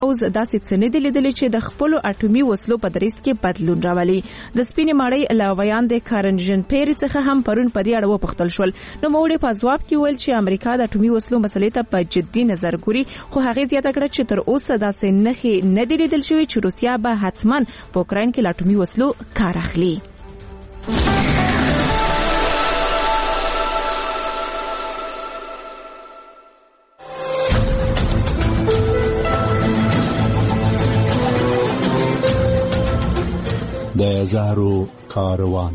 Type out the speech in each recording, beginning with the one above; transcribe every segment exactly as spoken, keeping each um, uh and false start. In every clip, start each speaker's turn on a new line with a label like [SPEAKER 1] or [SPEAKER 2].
[SPEAKER 1] اوس داسې څه نه دي لیدلي چې د خپلو اټومي وسلو په دریځ کې بدلون راولي. د سپینې ماڼۍ لاویان د کارن ژن پیري څخه هم پرون په دې اړه وپوښتل شول. نوموړي په ځواب کې ویل چې امریکا د اټومي وسلو مسلې ته په جدي نظر ګوري، خو هغې زیاته کړه چې تر اوسه داسې نښې نه دي لیدل شوي چې روسیه به حتما په اوکراین کې له اټومي وسلو کار اخلي.
[SPEAKER 2] د زهرو کاروان.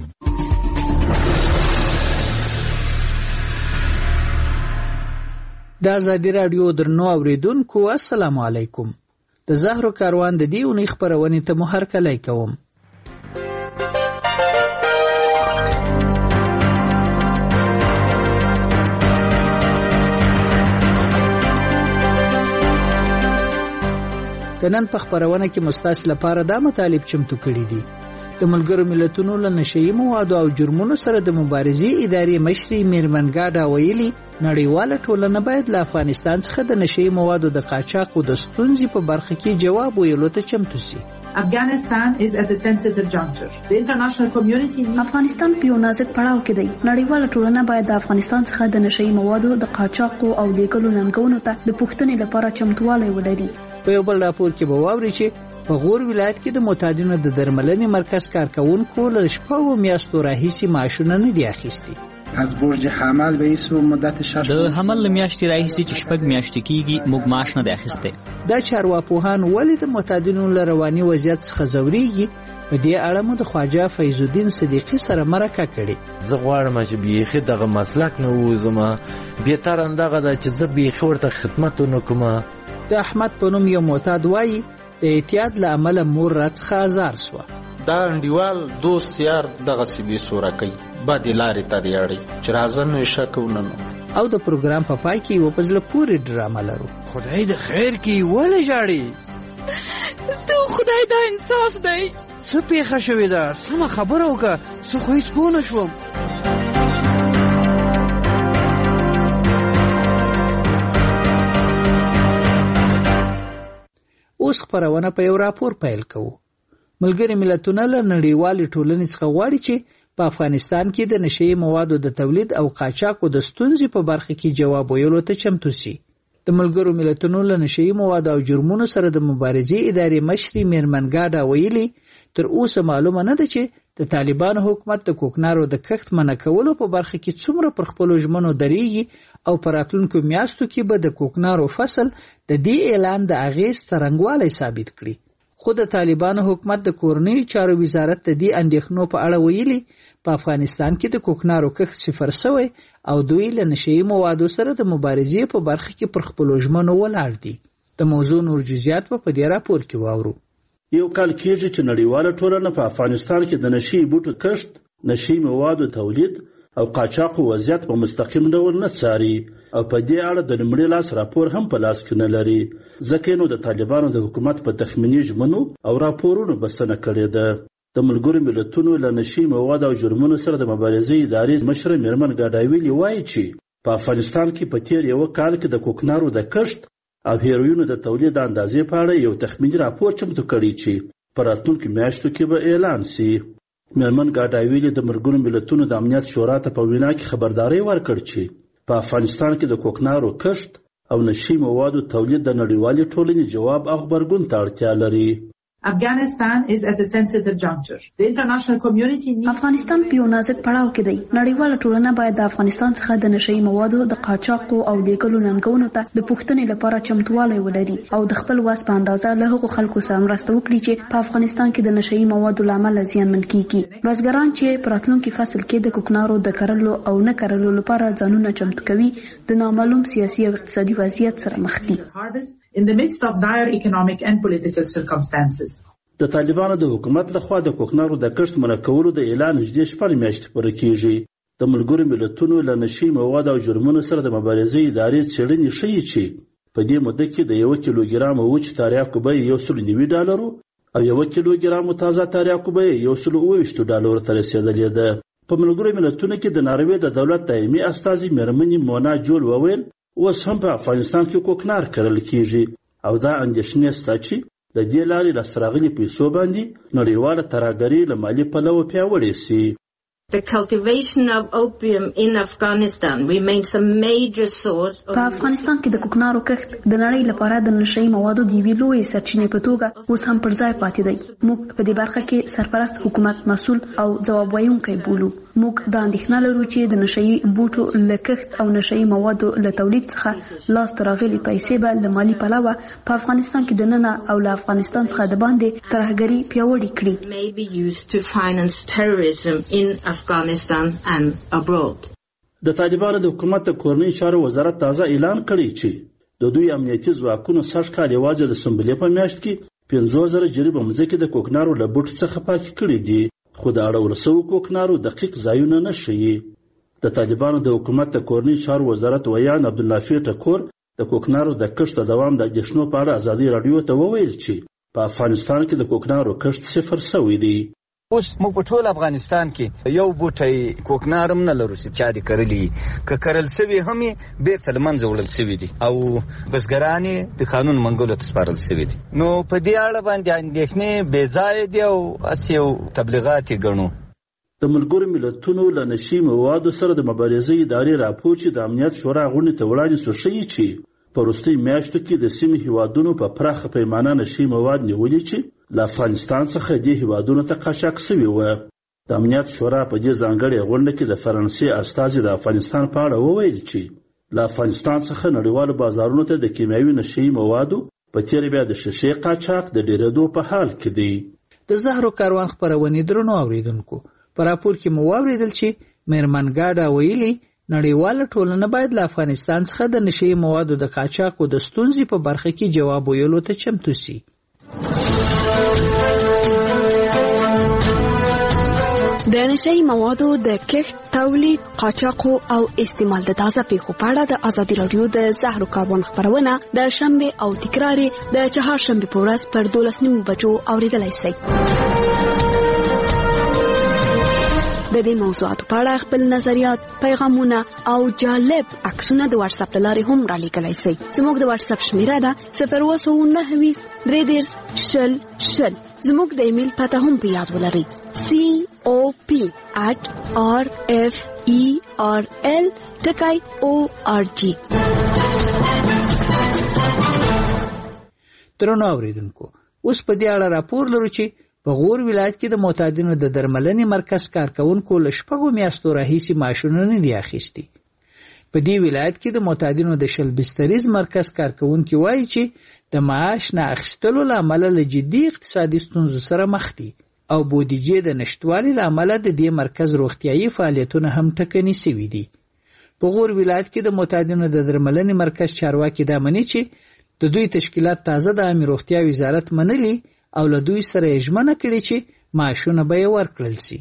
[SPEAKER 3] د ازادي راډیو درنو اوریدونکو السلام علیکم. د زهرو کاروان د دې اونۍ خپرونې ته مو هرکلی کوم. د نن په خپرونه کې مستاس لپاره دا مطالب چمتو کړي دي. د ملګرو ملتونو له نشهیي موادو او جرمونو سره د مبارزې ادارې مشري میرمن ګاډا ویلي نړیواله ټولنه باید له افغانستان څخه د نشهیي موادو د قاچاق او د ستونزې په برخه کې جواب ویلو ته چمتو سي.
[SPEAKER 4] Afghanistan is at a sensitive juncture. The international community
[SPEAKER 5] افغانستان په یو نازک پړاو کې دی. نړیواله ټولنه باید د افغانستان څخه د نشهیي موادو د قاچاق او لیږلو ننګونو ته د پوښتنې لپاره چمتووالی ولري.
[SPEAKER 3] په یو بل راپور کې به واوري چې په غور ولایت کې د معتادینو د درملنې مرکز کارکونکو له شپږو میاشتو راهیسې معاشونه نه دي اخیستي.
[SPEAKER 6] از برج حمل به ایسو مدت شش
[SPEAKER 7] د حمل له میاشتې راهیسې چې شپږ میاشتې کېږي موږ معاش نه دی اخیستی.
[SPEAKER 3] دا چارواپوهان ولې د معتادینو له رواني وضعیت څخه ځورېږي؟ په دې اړه مو د خواجه فیض الدین صدیقي سره مرکه کړې.
[SPEAKER 8] زه غواړم چې بیخي دغه مسلک نه ووځم، بهتره همدغه ده چې زه بیخي ورته خدمت ونه کړم.
[SPEAKER 3] د احمد په نوم یو معتاد وایي د اعتیاد له امله مور راڅخه ازار سوه.
[SPEAKER 9] دا انډیوال دوست یار دغسې بې سوره کوي، بدې لارې ته دې اړوي چې راځه نو یې شک وننو.
[SPEAKER 3] او د پروګرام په پای کې یوه په زړه پورې ډرامه لرو.
[SPEAKER 10] خدای د خیر کې ولې ژاړې؟
[SPEAKER 1] ته خدای دا انصاف دی.
[SPEAKER 10] څه پیښه شوې ده؟ سمه خبره وکړه، څه خو هېڅ پوه نه شوم.
[SPEAKER 3] اوس خپرونه په یو راپور پیل کوو. ملګري ملتونه له نړیوالې ټولنې څخه غواړي چې په افغانستان کې د نشهیي موادو د تولید او قاچاقو د ستونزې په برخه کې جواب ویلو ته چمتو سي. د ملګرو ملتونو له نشهیي موادو او جرمونو سره د مبارزې ادارې مشري میرمن ګاډا ویلي تر اوسه معلومه نه ده چې د طالبانو حکومت د کوکنارو د کښت منع کولو په برخه کې څومره پر خپلو ژمنو درېږي او په راتلونکو میاشتو کې به د کوکنارو فصل د دې اعلان د اغېز څرنګوالی ثابت کړي. خو د طالبانو حکومت د کورنیو چارو وزارت د دې اندېښنو په اړه ویلي په افغانستان کې د کوکنارو کښت صفر سوی او دوی له نشهیي موادو سره د مبارزې په برخه کې پر خپلو ژمنو ولاړ دي. د موضوع نور جزئیات په دې راپور کې واورو.
[SPEAKER 11] یو کال کېږي چې نړیواله ټولنه په افغانستان کې د نشهیي بوټو کښت، نشهیي موادو تولید او قاچاقو وضعیت په مستقیم ډول نه څاري او په دې اړه د لومړي لاس راپور هم په لاس کې نه لري، ځکه نو د طالبانو د حکومت په تخمیني ژمنو او راپورونو بسنه کړې ده. د ملګرو ملتونو له نشهیي موادو او جرمونو سره د مبارزې ادارې مشره میرمن ګاډا ویلي وایي چې په افغانستان کې په تیر یو کال کې د کوکنارو د کښت او هیروینو د تولید د اندازې په اړه یو تخمیني راپور چمتو کړی چې په راتلونکو میاشتو کې به اعلان سي. میرمن ګاډا ویلي د ملګرو ملتونو د امنیت شورا ته په وینا کې خبرداری ورکړ چې په افغانستان کې د کوکنارو کښت او نشهیي موادو تولید د نړیوالې ټولنې جواب او غبرګون ته اړتیا لري.
[SPEAKER 4] Afghanistan is at a sensitive juncture. The international community needs
[SPEAKER 5] افغانستان په یو نازک پړاو کې دی. نړیواله ټولنه باید د افغانستان څخه د نشهیي موادو د قاچاقو او لیږلو ننګونو ته د پوښتنې لپاره چمتووالی ولري او د خپل واس په اندازه له هغو خلکو سره مرسته وکړي چې په افغانستان کې د نشهیي موادو له امله زیانمن کیږي. بزګران چې په راتلونکي فصل کې د کوکنارو د کرلو او نه کرلو لپاره ځانونه چمتو کوي د نامعلوم سیاسي او اقتصادي وضعیت سره مخ دي.
[SPEAKER 4] in the midst of dire economic and political circumstances.
[SPEAKER 11] د طالبانو د حکومت لخوا د کوکنارو د کښت منع کولو د اعلان نږدې شپږ میاشتې پوره کېږي. د ملګرو ملتونو له نشهیي موادو او جرمونو سره د مبارزې ادارې څېړنې ښیي چې په دې موده کې د یو کیلوګرام وچ تریاکو بیه یو سل نوي ډالرو او یو کیلوګرام تازه تریاکو بیه یو سل اوه ویشت ډالرو ته رسېدلې ده. په ملګرو ملتونو کې د ناروې د دولت دایمي استازي میرمنې مونا جول وویل اوس هم په افغانستان کې کوکنار کرل کېږي او دا اندېښنې شته چې د دې لارې لاسته راغلي پیسو باندې نړیواله ترهګري له مالي پلوه پیاوړې سي.
[SPEAKER 12] The cultivation of opium in Afghanistan remains a major source of...
[SPEAKER 5] په افغانستان کې د کوکنارو کښت د نړۍ لپاره د نشهیي موادو د یوې لویې سرچینې په توګه اوس هم پر ځای پاتې دی. موږ په دې برخه کې سرپرست حکومت مسؤل او ځواب ویونکی بولو. موږ دا اندېښنه لرو چې د نشهیي بوټو له کښت او نشهیي موادو له تولید څخه لاسته راغلي پیسې به له مالي پلوه په افغانستان کې دننه او له افغانستان څخه د باندې ترهګري پیاوړې کړي.
[SPEAKER 12] may be used to finance terrorism in Afghanistan and abroad.
[SPEAKER 11] د طالبانو د حکومت د کورنۍ چارو وزارت تازه اعلان کړی چې د دوی امنیتي ځواکونو سږ کال یوازې د سنبلې په میاشت کې پنځوس زره جریبه مځکې د کوکنارو له بوټو څخه پاکې کړي دي، خو د اړول سوو کوکنارو دقیق ځایونه نه ښیي. د طالبانو د حکومت د کورنۍ چارو وزارت ویان عبدالنافع ټکور د کوکنارو د کښت د دوام د اندېښنو په اړه ازادي راډیو ته وویل چې په افغانستان کې د کوکنارو کښت صفر سوی دی.
[SPEAKER 13] اوس موږ په ټول افغانستان کې یو بوټی کوکنار هم نه لرو چې چا دې کرلي، که کرل سوي هم یې بیرته له منځه وړل سوي دي او بزګران یې د قانون منګولو ته سپارل سوي دي. نو په دې اړه باندې اندېښنې بې ځایه دي او هسې یو تبلیغات یې ګڼو.
[SPEAKER 11] د ملګرو ملتونو له نشي موادو سره د مبارزې ادارې راپور چې د امنیت شورا غونډې ته وړاندې شو ښیي چې په وروستیو میاشتو کې د سیمې هیوادونو په پراخه پیمانه نشي مواد نیولي چې له افغانستان څخه دې هیوادونو ته قاچاق سوي وه. د امنیت شورا په دې ځانګړې غونډه کې د فرانسې استازي د افغانستان په اړه وویل چې له افغانستان څخه نړیوالو بازارونو ته د کیمیاوي نشي موادو په تېره بیا د شیشې قاچاق د ډېرېدو په حال کې دی.
[SPEAKER 3] د زهرو کاروان خپرونې درنو اوریدونکو، په راپور کې مو واورېدل چې میرمن ګاډا ویلي نړیواله ټولنه باید له افغانستان څخه د نشهیي موادو د قاچاق د ستونزې په برخه کې جواب ویلو ته چمتو سي.
[SPEAKER 5] د نشهیي موادو د کښت، تولید، قاچاق او استعمال د تازه پیښو په اړه د ازادي راډیو د زهرو کاروان خپرونه د شنبه او تکرار د چهارشنبه په ورځ پر دولس نیمو بجو اوریدلای شئ. د دې موضوعاتو په اړه خپل نظریات، پیغامونه او جالب عکسونه د واتس اپ لارې هم را لیږلی شئ. زموږ د واتس اپ شمیره ده صفر اووه سوه نهه ویشت درې دېرش شل شل. زموږ د ایمیل پته هم په یاد ولرئ: سی او پی at r f e r l ټکی او ار جی.
[SPEAKER 3] درنو اوریدونکو، اوس په دې اړه راپور لرو چې په غور ولایت کې د معتادینو د درملنې مرکز کارکونکو له شپږو میاشتو راهیسې معاشونه نه دي اخیستي. په دې ولایت کې د معتادینو د شل بستریز مرکز کارکونکي وایي چې د معاش نه اخیستلو له امله له جدي اقتصادي ستونزو سره مخ دي او بودیجې د نشتوالي له امله د دې مرکز روغتیايي فعالیتونه هم ټکني سوي دي. په غور ولایت کې د معتادینو د درملنې مرکز چارواکي دا مني چې د دوی تشکیلات تازه د عامه روغتیا وزارت منلي او له دوی سره یې ژمنه کړې چې معاشونه به یې ورکړل سي.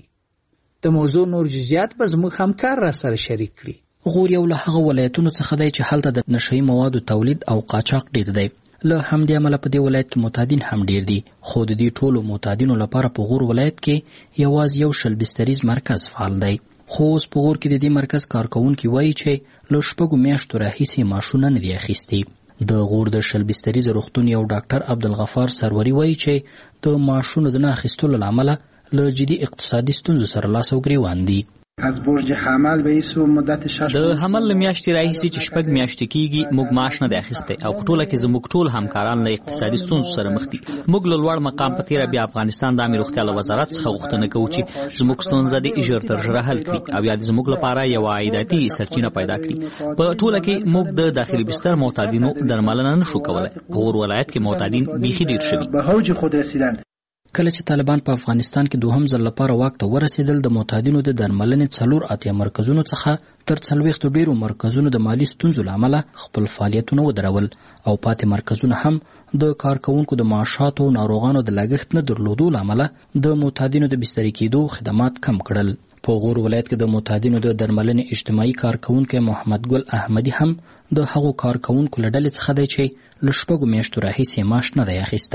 [SPEAKER 3] د موضوع نور جزئیات به زموږ همکار را سره شریک کړي.
[SPEAKER 7] غور یو له هغه ولایتونو څخه دی چې هلته د نشهیي موادو تولید او قاچاق ډېر دی. له همدې امله په دې ولایت کې معتادین هم ډېر دي، خو د دې ټولو معتادینو لپاره په غور ولایت کې یوازې یو شل بستریز مرکز فعال دی. خو اوس په غور کې د دې مرکز کارکونکي وایي چې له شپږو میاشتو راهیسې معاشونه نه دي اخیستي. د غور د شل بستریز روغتون یو ډاکټر عبدالغفار سروري وایي چې د معاشونو د نه اخیستلو له امله له جدي اقتصادي ستونزو سره لاس او ګریوان دي.
[SPEAKER 6] از برج حمل به ایسو مدت شش
[SPEAKER 7] د حمل له میاشتې راهیسې چې شپږ میاشتې کېږي موږ معاش نه دی اخیستی او په ټوله کې زموږ ټول همکاران له اقتصادي ستونزو سره مخ دي. موږ له لوړ مقام په تېره بیا افغانستان د عامې روغتیا له وزارت څخه غوښتنه کوو چې زموږ ستونزه دې ژر تر ژره حل کړي او یا دې زموږ لپاره یوه عایداتي سرچینه پیدا کړي. په ټوله کې موږ د داخلي بستر معتادینو درملنه نشو کولی. په غور ولایت کې معتادین بیخي ډېر شوي.
[SPEAKER 6] به اوج خود رسیدن.
[SPEAKER 7] کله چې طالبان په افغانستان کې دوهم ځل لپاره واک ته ورسېدل، د معتادینو د درملنې څلور اتیا مرکزونو څخه تر څلوېښتو ډېرو مرکزونو د مالي ستونزو له امله خپل فعالیتونه ودرول او پاتې مرکزونه هم د کارکوونکو د معاشاتو او ناروغانو د لګښت نه درلودو له امله د معتادینو د بستري کېدو خدمات کم کړل. په غور ولایت کې د معتادینو د درملنې اجتماعي کارکوونکی محمد ګل احمدي هم د هغو کارکوونکو له ډلې څخه دی چې له شپږو میاشتو راهیسې معاش نه دی اخیستی.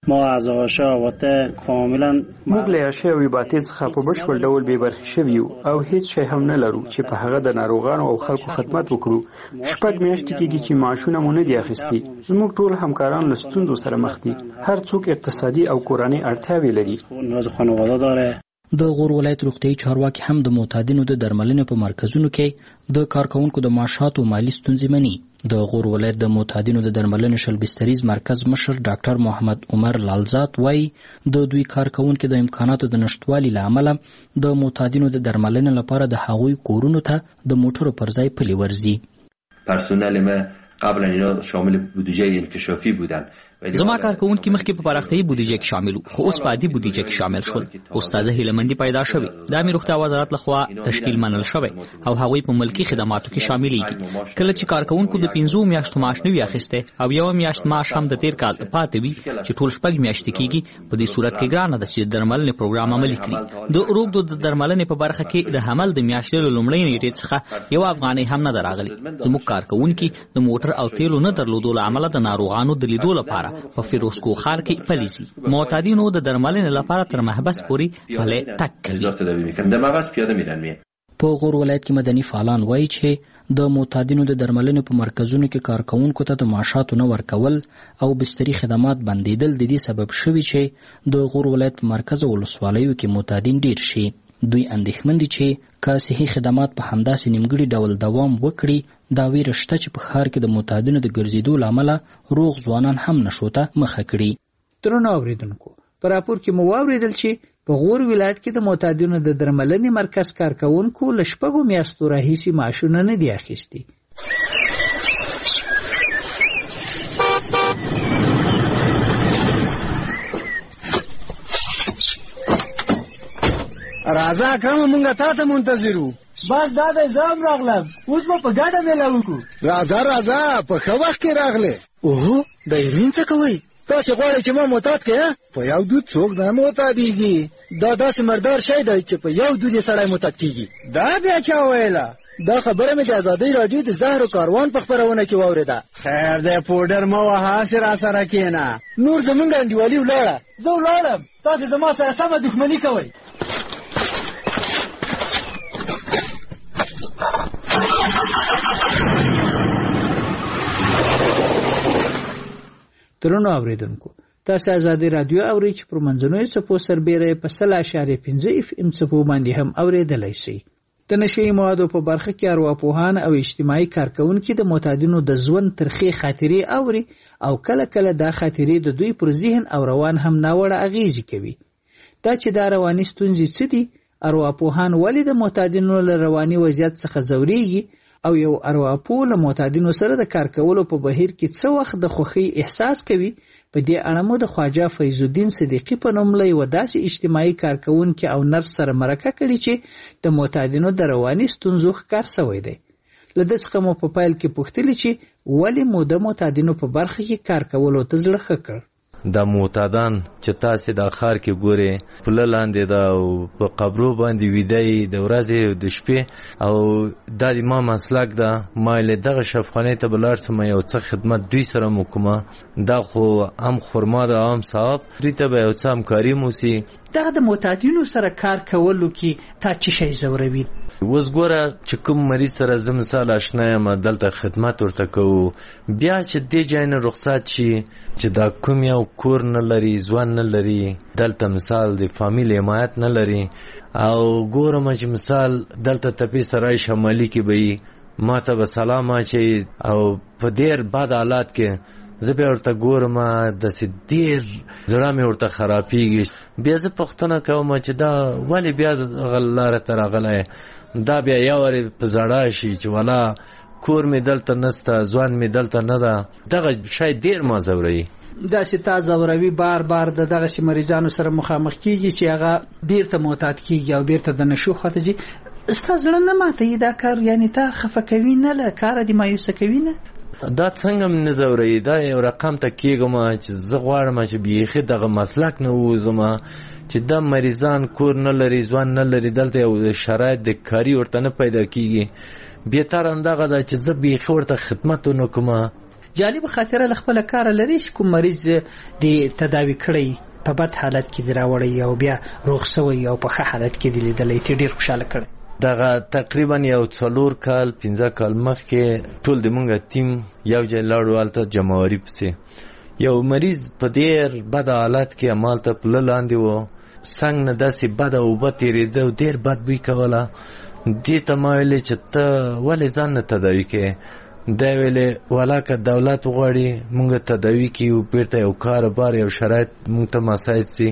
[SPEAKER 14] ما از آشاوته کاملا
[SPEAKER 15] موږ له عاشا او عبادت څخه په بشپړ ډول بې برخې شوي یو او هیڅ شی هم نه لرو چې په هغه د ناروغانو او خلکو خدمت وکړو. شپږ میاشتې کېږي چې معاشونه مو نه دي اخیستي. زموږ ټول همکاران له ستونزو سره مخ دي. هر څوک اقتصادي او کورنۍ اړتیاوې لري.
[SPEAKER 7] د غور ولایت روغتیايي چارواکي هم د معتادینو د درملنې په مرکزونو کې د کارکونکو د معاشاتو مالی ستونزې مني. د غور ولایت د معتادینو د درملنې شل بستریز مرکز مشر ډاکټر محمد عمر لالزات وایي د دوی کارکونکو د امکاناتو د نشټوالي له امله د معتادینو د درملنې لپاره د هغوی کورونو ته د موټرو پر ځای پلي ورځي.
[SPEAKER 16] پرسنل ما قبلا اینا شامل بودجه انکشافی بودن.
[SPEAKER 17] زما کارکونکي مخکې په پراختیايي بودیجه کې شامل وو، خو اوس په عادي بودیجه کې شامل شول. استاد هیلمندي پیدا شوی. د امیر روغتیا وزارت لخوا تشکیل منل شوی او هغوی په ملکی خدماتو کې شاملېږي. کله چې کارکونکو د پنځو میاشتو معاش نه وي اخیستی او یو میاشت معاش هم د تیر کال پاتې وي چې ټول شپږ میاشتې کېږي، په دې صورت کې ګرانه ده چې درملنې پروګرام عملي کړي. د روغتو د درملنې په برخه کې د حمل د میاشتې له لومړۍ نیټې څخه یو افغانۍ هم نه ده راغلې. زموږ کارکونکي د موټر او تیلو نه درلودو له امله د ناروغانو د لیدو لپاره په فیروز خار کې پلیزي. معتادینو د درملنې لپاره تر محبس پورې پلي تک کوي.
[SPEAKER 7] په غور ولایت کې مدني فعالان وایي چې د معتادینو د درملنې په مرکزونو کې کارکونکو ته د معاشاتو نه ورکول او بستري خدمات بندیدل د دې سبب شوي چې د غور ولایت په مرکز او ولسوالیو کې معتادین ډیر شي. دوی اندېښمن دي چې که صحي خدمات په همداسې نیمګړي ډول دوام وکړي، دا ویره شته چې په ښار کې د معتادینو د ګرځېدو له امله روغ ځوانان هم نشو ته مخه کړي.
[SPEAKER 3] درنو اورېدونکو، په راپور کې مو واورېدل چې په غور ولایت کې د معتادینو د درملنې مرکز کارکونکو له شپږو میاشتو راهیسې معاشونه نه دي اخیستي.
[SPEAKER 10] راځه اکرم، مونږه تا ته منتظر وو.
[SPEAKER 18] بس دا د زام راغلم، اوس به په ګډه میله وکړو.
[SPEAKER 10] راځه راځه، په ښه وخت کې راغلې. اوهو، د ایرین څه کوئ؟ تاسې غواړئ چې ما معتاد کړې؟ په یو دود څوک نه معتادېږي. دا داسې مردار شی دی چې په یو دود یې سړی معتاد کېږي. دا بیا چا ویله؟ دا خبره مې د ازادۍ راډیو د زهرو کاروان په خپرونه کې واورېده. خیر دی، پوډر مه وهه، هسې راسره کښېنه. نور زمونږ انډیوالي ولاړه.
[SPEAKER 18] زه ولاړم، تاسې زما سره سمه دښمني کوئ.
[SPEAKER 3] درنو اوریدونکو، تاسو ازادي رادیو اورئ چې پر منځنوي څپو سربېره په سل اشاریه پنځه اف ام څپو باندې هم اوریدلای شئ. د نشي موادو په برخه کې ارواپوهان او اجتماعي کارکونکي د معتادینو د ژوند ترخی خاطرې اوري او کله کله دا خاطرې د دوی پر ذهن او روان هم ناوړه اغیزه کوي. دا چې دا رواني ستونزې څه دي، ارواپوهان ولې د معتادینو له رواني وضعیت څخه ځوريږي او یو ارواپوه له معتادینو سره د کار کولو په بهیر کې څه وخت د خوښۍ احساس کوي، په دې اړه مو د خواجه فیض الدین صدیقی په نوم له یوه داسې اجتماعي کارکونکي او نرس سره مرکه کړې چې د معتادینو د رواني ستونزو ښکار شوی دی. له دې څخه مو په پیل کې پوښتلې چې ولې مو د معتادینو په برخه کې کار کولو ته زړه ښه کړ.
[SPEAKER 8] د معتادان چې تاسې د ښار کې ګورئ، پله لاندې ده او په قبرو باندې ویده یي د ورځې او د شپې، او دا د ما مسلک ده. ما له دغه شفخانې ته به لاړ شم، یو څه خدمت دوی سره مو کومه. دا خو هم خرما ده، هم ثواب، دوی ته به یو څه همکاري مو سي.
[SPEAKER 3] دغه د معتادینو سره کار کولو کې تا څه شی ځوروي؟
[SPEAKER 8] اوس ګوره چې کوم مریض سره زه مثال اشنا یم، دلته خدمت ورته کوو، بیا چې دې ځای نه رخصت شي چې دا کوم یو کور نه لري، ځوان نه لري، دلته مثال د فامیل حمایت نه لري، او ګورم چې مثال دلته تپې سرای شمالي کې به یي، ما ته به سلام اچوي او په ډېر بد حالات کې زه بیا ورته ګورم، داسې ډېر زړه مې ورته خرابېږي. بیا زه پوښتنه کوم چې دا ولې بیا دغه لاره ته راغلی؟ دا بیا یو وارې په زړه شي چې والا کور مې دلته نسته، ځوان مې دلته نه ده. دغه شی ډېر ما ځوروي.
[SPEAKER 3] داسې تا ځوروي بار بار د دغسې مریضانو سره مخامخ کېږي چې هغه بیرته معتاد کېږي او بیرته د نشو خواته ځي. ستا زړه نه ماتوي دا کار؟ یعنې تا خفه کوي نه، له کاره دې مایوسه کوي نه؟
[SPEAKER 8] دا څنګه مې نه ځوروي، دا یو رقم ته کېږم چې زه غواړم چې بیخي دغه مسلک نه ووځم، چې دا مریضان کور نه لري، ځوان نه لري، دلته یو شرایط د کاري ورته نه پیدا کېږي. بهتر همدغه ده چې زه بیخي ورته خدمت ونه کوم،
[SPEAKER 3] جالب خاطره خپل کار لري چې کوم مریض د تداوی کړی په بد حالت کې دراوړی او بیا روغ شوی او په ښه حالت کې دی لیدلې ته ډیر خوشاله کړ.
[SPEAKER 8] دغه تقریبا یو څلور کال پنځه کال مخکې ټول د مونږ ټیم یو ځای لاړو هلته جمعواري پسې یو مریض په ډېر بد حالت کې همالته پله لاندې و څنګ نه داسې بده اوبه تېرېده او ډېر بد بوی کوله. دې ته ما ویلې چې ته ولې ځان نه تداوي کوې؟ دا ویلې والا که دولت غواړي مونږ تداوي کړو بیرته یو کاروبار یو شرایط مونږ ته مساعد سي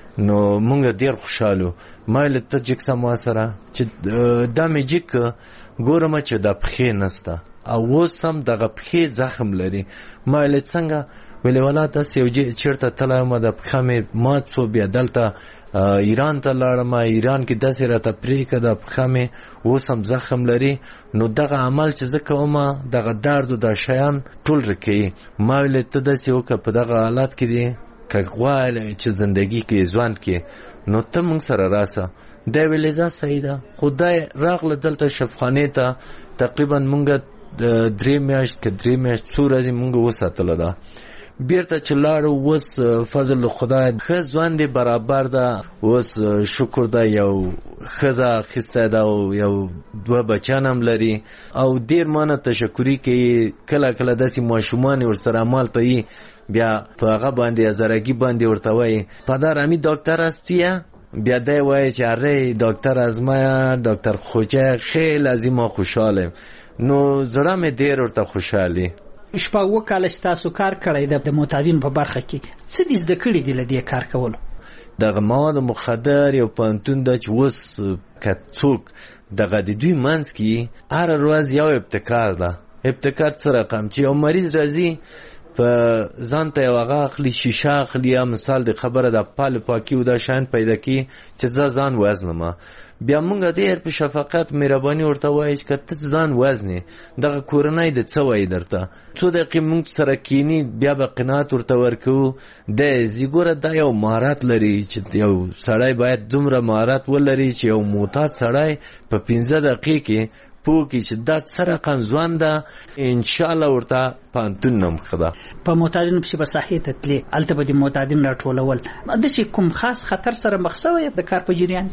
[SPEAKER 8] نو مونږ ډېر خوشحالو. ما ویلې ته جیک سم سره چې دا مې جیک ګورم چې دا پښې نسته او اوس هم دغه پښې زخم لري. ما ویلې څنګه؟ ویلې والا داسې یو چېرته تللی وم د پښه مې مات شو بیا دلته ایران ته لاړم ایران کې داسې راته پرېښه د پښه مې اوس هم زخم لري نو دغه عمل چې زه کوم دغه درد و دا شیان ټول رکوي. ما ویلې ته داسې وکړه په دغه حالت کې دی که غواړې چې زندګي کې ژوند کې نو ته موږ سره راسه. دا ویلې زه صحیح ده. خو دا راغله دلته شفاخانې ته تقریبا موږ درې میاشت که درې میاشت څو ورځې موږ وساتله ده. بیرته چې لاړو اوس فضل خدای ښه ژوند برابر ده. اوس شکر ده یو ښځه اخیستی ده او یو دوه بچیان هم لري او ډېر مانه تشکري کوي. کله کله داسې ماشومان ورسره همالته وي بیا په هغه باندې هزارګي باندې ورته وایي پدر امی دکتر هستی؟ بیا دی وایي چې اره دکتر از ما دکتر خوجه خیلی از ما خوشحالم. نو زړه مې ډېر ورته خوشحالي.
[SPEAKER 3] شپږ اووه کاله چې تاسو کار کړی د معتادینو په برخه کې څه دې زده کړي دي له دې کار کولو؟
[SPEAKER 8] دغه مواد مخدر یو پوهنتون ده چې اوس که څوک دغه د دوی منځ کې هره ورځ یو ابتکار ده. ابتکار څه رقم چې یو مریض راځي په ځان ته یو هغه اخلي شیشه اخلي یا مثال د خبره د پال پاکي او دا شیان پیدا کړي چې زه ځان وزنم. بیا مونږ ډېر په شفقت مهرباني ورته وایي چې که ته ځان وزنې دغه کورنۍ د څه وایي درته څو دقیقې مونږ سره کینی بیا به قناعت ورته ورکوو. د زیګوره دا یو مهارت لري چې یو سړی باید دومره مهارت ولري چې یو معتاد سړی په پنځه دقیقې کې پوه کړي چې دا څه رقم ژوند ده. انشاءالله ورته پوهنتون نه مخه ده.
[SPEAKER 3] په معتادینو پسې به ساحې ته تلې هلته به د معتادین راټولول داسې کوم خاص خطر سره مخ شوی د کار په جریان؟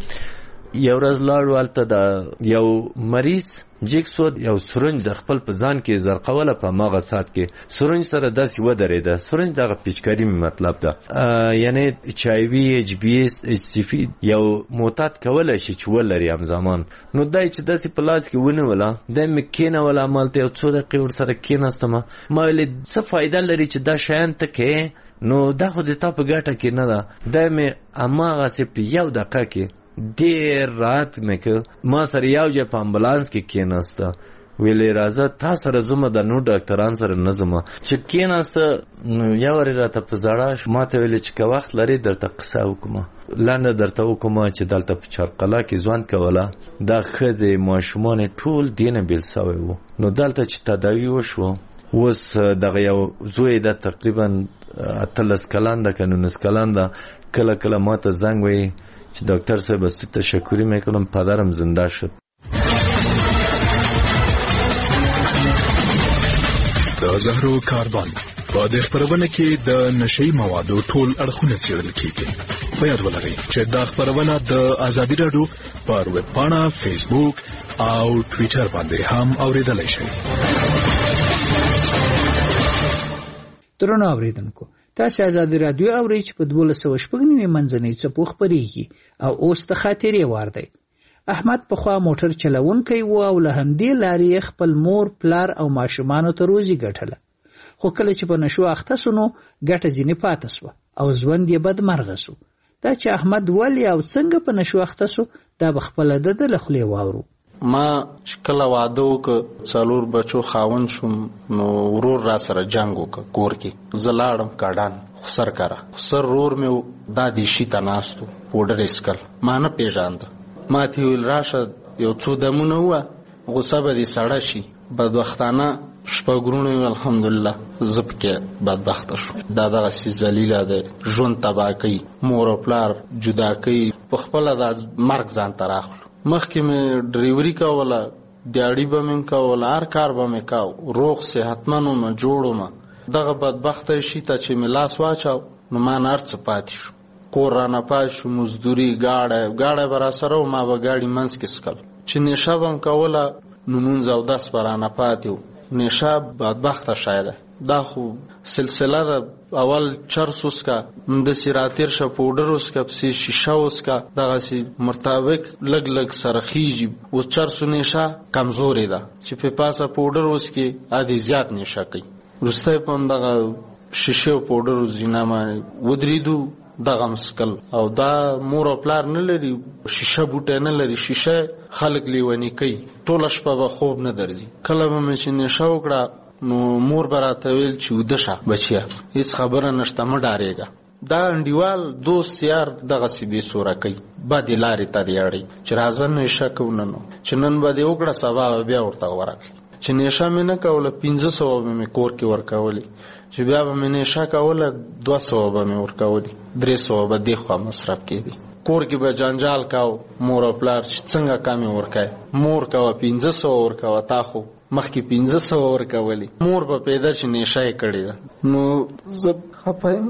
[SPEAKER 8] یو ورځ لاړو هلته د یو مریض جیک سو یو سرنج د خپل په ځان کې زرقوله په هماغه ساعت کې سرنج سره داسې ودرېده. سرنج دغه پیچکاري مطلب ده یعنی اچ آی وي اچ بي اس اچ سی وي یو معتاد کولی شي چې ولري همزمان. نو دی چې داسې په لاس کې ونیوله دی مې کېنوله همالته یو څو دقیقې ورسره کېناستم. ما ویلې څه فایده لري چې دا شیان ته کوې نو دا خو د تا په ګټه کې نه ده. دی مې هماغسې په یو دقیقه کې ډېر راحت مې کړ. ما سره یو ځای په امبولانس کې کېناسته. ویلې راځه تا سره ځمه د نور ډاکټران سره نه ځمه. چې کېناسته نو یو وارې راته په زړه شو. ما ته ویلې چې که وخت لرې درته قصه وکړمه لنډه درته وکړمه چې دلته په چارقلا کې ژوند کوله دا ښځې ماشومان ټول دې نه بېل سوی وو. نو دلته چې تداوي وشوه اوس دغه یو زوی ده تقریبا اتلس کلن ده که نولس کلن ده کله کله ما ته زنګ وایي چې دکتر صاحب از تو تشکری میکنم پدرم زنده شد.
[SPEAKER 19] د زهرو کاروان په دې خبرونه کې د نشئی موادو ټول اړخونه څېړل کیږي. په یاد ولرئ چې دا خبرونه د آزادي رادیو پر ویب پاڼه، فیسبوک او ټویټر باندې هم اوریدلای شئ.
[SPEAKER 3] درنو اوریدونکو تاسو آزادي رادیو اورئ چې په دولس سوه شپږ نوي منځنۍ څپو خپرېږي او اوس د خاطرې وار دی. احمد پخوا موټر چلونکی و او له همدې لارې خپل مور پلار او ماشومانو ته روزي ګټله. خو کله چې په نشو اخته سو نو ګټه ځینې پاته سوه او ژوند یې بدمرغه سو. دا چې احمد ولې او څنګه په نشو اخته سو دا به خپله د ده له خولې واورو.
[SPEAKER 9] ما چې کله واده وکړ څلور بچو خاوند شوم نو ورور را سره جنګ وکړ کور کې. زه لاړم کاډان خسر کره خسر رور مې دا دیشي ته ناست و پوډر یې څکل. ما نه پېژانده. ما ته ویل راشه یو څو دمونه ووه غوسه به دې سړه شي. بدبختانه شپږ وروڼه وي الحمدلله زه پکې بدبخته شوم. دا دغسې ذلیله دی ژوند تباه کوي مور او پلار جدا کوي. په خپله دا مرګ ځان ته راخلو. مخکې مې ډریوري کوله دیاړي به مې کول، هر کار به مې کاو، روغ صحتمن وم، جوړ وم. دغه بدبخته شي ته چې مې لاس واچاو نو ما نه هر څه پاتې شو. کور رانه پاتې شو، مزدوري، ګاډی ګاډی به راسره و، ما به ګاډي منځ کې څکل. چې نیشه به م کوله نو مونځ او دس به رانه پاتې و. نیشه بدبخته شی ده، دا خو سلسله ده. اول چرس وسکه، همداسې راتېر شه پوډر وسکه، پسې شیشه وسکه، دغسې مطابق لږ لږ سره خیږي. اوس چرس و نیشه کمزورې ده چې په پاسه پوډر وسکې ادې زیات نیشه کوي. وروستی په همدغه شیشې او پوډرو زینه باندې ودرېدو، دغه مسکل. او دا مور او پلار نه لري، شیشه بوټی نه لري، شیشه خلک لیونی کوي، ټوله شپه به خوب نه درځي. کله به مې چې نیشه وکړه نو مور به راته ویل چې ویده شه بچیه، هېڅ خبره نشته، مه ډارېږه. دا انډیوال دوست یار دغسې بې سوره کوي، بدې لارې ته دې اړوي چې راځه نیشه کوو نن، چې نن به دې وکړه سبا به بیا ورته ورکړي. چې نیشه مې نه کوله پنځه سوه به مې کور کې ورکولې، چې بیا به مې نیشه کوله دوه سوه به مې ورکولې، درې سوه به دې خوا مصرف کېدې. کور کې به جنجال کاو مور او پلار چې څنګه کمې ورکوې، مور کوه پنځه سوه ورکوه، تا خو مخکې پنځه سوه ورکولې. مور به پیدا چې نیشه یې کړې ده. نو زه خفه یم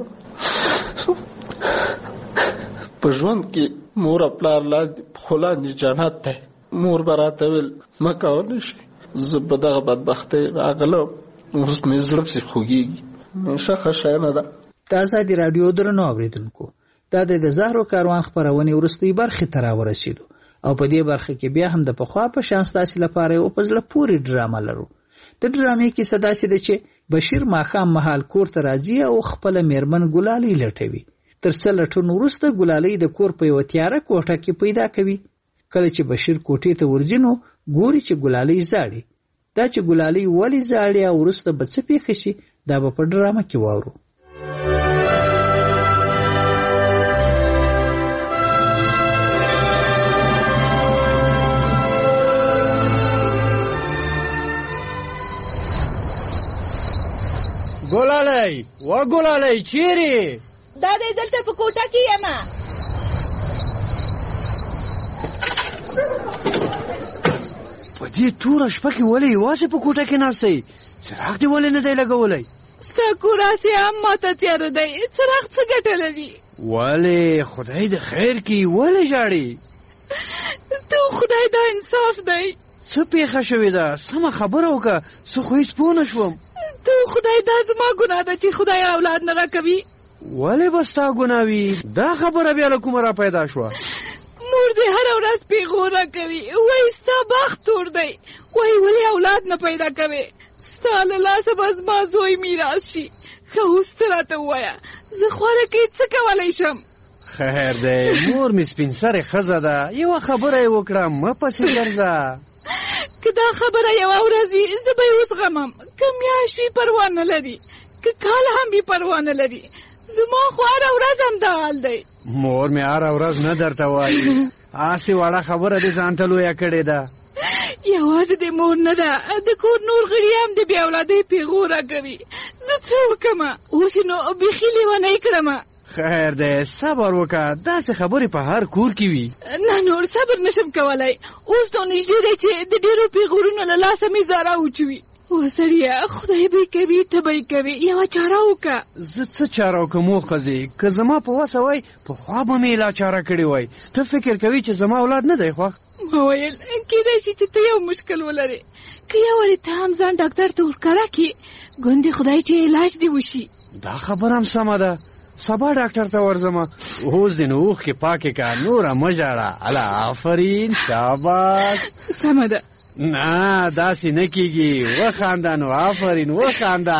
[SPEAKER 9] په ژوند کې، مور او پلار لاندې پښو لاندې جنت دی. مور به راته ویل مه کوه نشې. زه په دغه بدبختۍ راغلم، اوس مې زړه پسې خوږېږي. نیشه ښه شی نه ده.
[SPEAKER 3] د ازادي راډیو درنو اورېدونکو، دا د زهرو کاروان خپرونې وروستۍ برخې ته راورسېدو او په دې برخه کې بیا هم د پخوا په شان ستاسې لپاره یو په زړه پورې ډرامه لرو. د ډرامې کیسه داسې ده چې بشیر ماښام مهال کور ته راځي او خپله میرمن ګلالۍ لټوي. تر څه لټون وروسته ګلالۍ د کور په یوه تیاره کوټه کې پیدا کوي. کله چې بشیر کوټې ته ورځي نو ګوري چې ګلالۍ زاړي. دا چې ګلالۍ ولې زاړي او وروسته به څه پېښه شي دا به په ډرامه کې واورو.
[SPEAKER 18] ګلالۍ، وا ګلالۍ چیرې؟
[SPEAKER 20] دا دی دلته په کوټه کې یم.
[SPEAKER 18] په دې توره شپه کې ولې یوازې په کوټه کې ناستئ؟ څراغ دې ولې نه دی لګولی؟
[SPEAKER 20] ستا کور هسې هم ماته تیاره دی، څراغ څه ګټه لري؟
[SPEAKER 18] ولې خدای دې خیر کړي، ولې ژاړې؟
[SPEAKER 20] تو خدای دا انصاف دی.
[SPEAKER 18] څه پیښه شوې ده؟ سمه خبره وکړه، زه خو هېڅ پوه نه شوم.
[SPEAKER 20] تو خدای دا زما ګناه ده چې خدای اولاد نه راکوي.
[SPEAKER 18] ولې به ستا ګناه وي؟ دا خبره بیا له کومه را پیدا شوه؟
[SPEAKER 20] مور دې هره ورځ پیغور کوي، وایي ستا بخت تور دی، وایي ولې اولاد نه پیدا کوې؟ ستا له لاسه به زما زوی میراث شي. ښه اوس ته راته ووایه، زه خواره کې څه کولی شم؟
[SPEAKER 18] خیر دی، مور مې سپین سرې ښځه ده، یوه خبره یې وکړه، مه پسې ګرځه.
[SPEAKER 20] که دا خبره یوه ورځ وي زه به یې وزغمم، که میاشت وي پروا نه لري، که کال هم وي پروا نه لري. زما خو هره ورځ هم دا حال دی.
[SPEAKER 18] مور مې هره ورځ نه درته وایي، هسې وړه خبره دې ځان ته لویه کړې ده.
[SPEAKER 20] یوازې د مور نه ده، د کور نور غړي هم د بې اولادۍ پیغوره کوي. زه څه وکړمه؟ اوس یې نو بیخي لیونۍ کړمه.
[SPEAKER 18] خیر دی، صبر وکړه، داسې خبرې په هر کور کې وي.
[SPEAKER 20] نه نور صبر نشم کولی، اوس نو نږدې دی چې د ډېرو پیغورونو له لاسه مې زاره وچوي. و سړیه، خدای به یې کوي، ته به یې کوې، یوه چاره وکړه.
[SPEAKER 18] زه څه چاره وکړم و ښځې؟ که زما په وسه وای پخوا به مې لا چاره کړې وای. ته فکر کوي چې زما اولاد نه دی خوښ؟
[SPEAKER 20] ما ویل کېدای شي چې ته یو مشکل ولرې، که یو وارې ته هم ځان ډاکټر ته ورکړه کړې، ګوندې خدای چې علاج دې وشي.
[SPEAKER 18] دا خبره هم سمه ده، سبا ډاکټر ته ورځم. اوس دې نو اوښکې پاکې کړه، نوره مه ژاړه. الله آفرین، شاباس.
[SPEAKER 20] سمه ده.
[SPEAKER 18] نه داسې نه کېږي، وخانده نو، آفرین وخانده.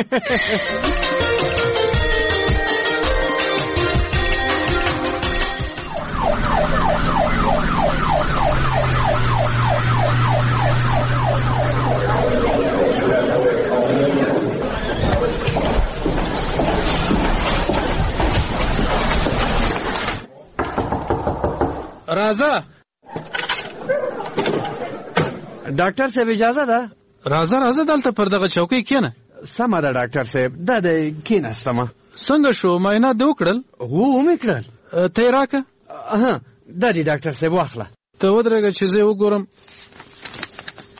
[SPEAKER 21] راځه
[SPEAKER 18] ډاکټر صاحب، اجازه ده؟
[SPEAKER 21] راځه راځه، دلته پر دغه چوکۍ کښېنه.
[SPEAKER 18] سمه ده ډاکټر صاحب، دا دی کښېناستمه.
[SPEAKER 21] څنګه شو، معاینات دې وکړل؟
[SPEAKER 18] هو ومې کړل.
[SPEAKER 21] ته یې راکړه.
[SPEAKER 18] ها دا دی ډاکټر صاحب، واخله.
[SPEAKER 21] ته ودرېږه چې زه یې وګورم.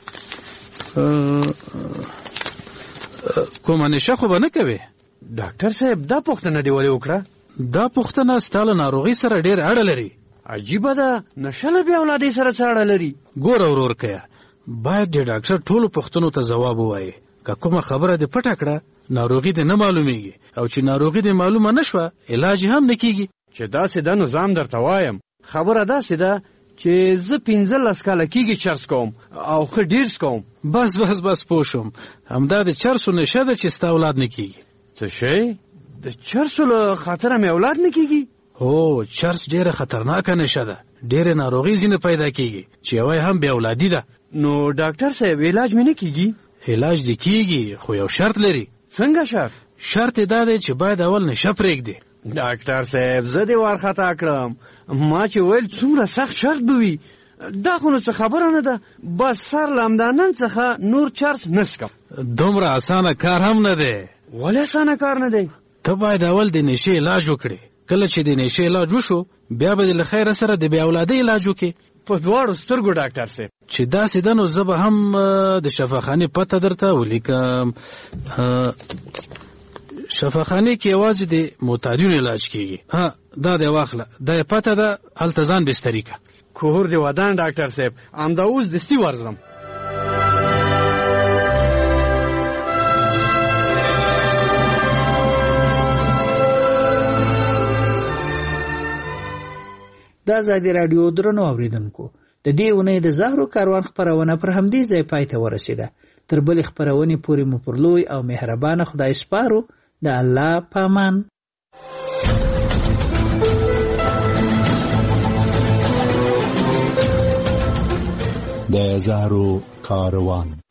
[SPEAKER 21] کومه نشه خو به نه کوې؟
[SPEAKER 18] ډاکټر صاحب دا پوښتنه دې ولې وکړه؟
[SPEAKER 21] دا پوښتنه ستا له ناروغۍ سره ډېر اړه لري.
[SPEAKER 18] عجیبه ده، نشه له بې اولادۍ سره څه اړه لري؟
[SPEAKER 21] ګوره ورورکیه، باید د ډاکټر ټولو پوښتنو ته ځواب ووایې. که کومه خبره دې پټه کړه ناروغي دې نه معلومیږي، او چې ناروغي دې معلومه نه شوه علاج هم نه کیږي.
[SPEAKER 18] چې داسې ده نو ځان درته وایم، خبره داسې ده چې زه پنځلس کاله کېږي چرس کوم او ښه ډېر څکوم.
[SPEAKER 21] بس بس بس پوه شوم، همدا د چرسو نشه ده چې ستا اولاد نه کیږي.
[SPEAKER 18] څه شی؟ د چرسو له خاطره مې اولاد نه کیږي؟
[SPEAKER 21] هو، چرس ډېره خطرناکه نشه ده، ډېرې ناروغۍ ځینې پیدا کیږي چې یوه هم بې اولادي ده.
[SPEAKER 18] نو ډاکټر صاحب علاج مې نه کیږي؟
[SPEAKER 21] علاج دې کیږي، خو یو شرط لري.
[SPEAKER 18] څنګه شرط؟
[SPEAKER 21] شرط یې دا دی چې باید اول نشه پرېږدې.
[SPEAKER 18] ډاکټر صاحب زه دې وارخطا کړم، ما چې ویل څومره سخت شرط به وي. دا خو نو څه خبره نه ده، بس سر له همدا نن څخه نور چرس نه څکم.
[SPEAKER 21] دومره اسانه کار هم نه دی.
[SPEAKER 18] ولې اسانه کار نه دی؟
[SPEAKER 21] ته باید اول د نشې علاج وکړې. کله چې د نشې علاج وشو بیا به دې له خیره سره د بې اولادۍ علاج وکړې.
[SPEAKER 18] په دواړو سترګو ډاکټر صاحب.
[SPEAKER 21] چې داسې ده نو زه به هم د شفاخانې پته درته ولیکم. شفاخانې کې یوازې د معتادینو علاج کیږي. ها دا دې واخله، دا یې پته ده، هلته ځان بستري که.
[SPEAKER 18] کور دې ودان ډاکټر صاحب، همدا اوس دستي ورځم.
[SPEAKER 3] د ازادي راډیو درنو اوریدونکو، د دې اونۍ د زهرو کاروان خپرونه پر همدې ځای پای ته ورسېده. تر بلې خپرونې پورې مو پر لوی او مهربانه خدای سپارو. د الله پامان.
[SPEAKER 19] د زهرو کاروان